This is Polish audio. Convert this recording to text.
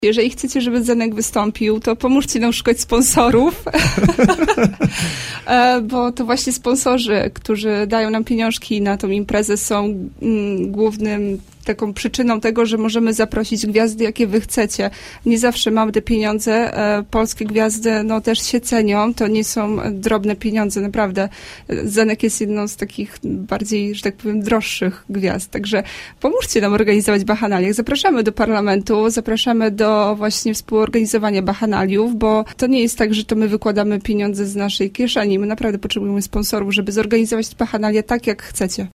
Jeżeli chcecie, żeby Zenek wystąpił, to pomóżcie nam szukać sponsorów, bo to właśnie sponsorzy, którzy dają nam pieniążki na tą imprezę, są głównym taką przyczyną tego, że możemy zaprosić gwiazdy, jakie wy chcecie. Nie zawsze mamy te pieniądze. Polskie gwiazdy też się cenią. To nie są drobne pieniądze, naprawdę. Zenek jest jedną z takich bardziej, że tak powiem, droższych gwiazd. Także pomóżcie nam organizować bahanalię. Zapraszamy do parlamentu, zapraszamy do właśnie współorganizowania bahanaliów, bo to nie jest tak, że to my wykładamy pieniądze z naszej kieszeni. My naprawdę potrzebujemy sponsorów, żeby zorganizować bahanalię tak, jak chcecie.